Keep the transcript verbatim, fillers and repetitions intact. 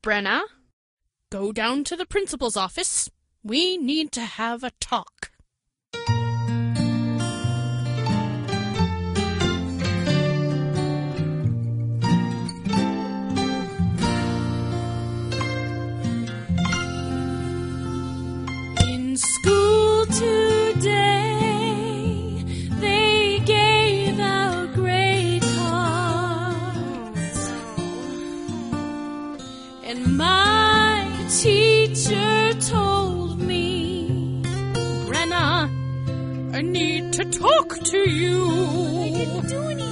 Brenna, go down to the principal's office. We need to have a talk. In school today, they gave out grade cards, and my teacher told me, Brenna, I need to talk to you.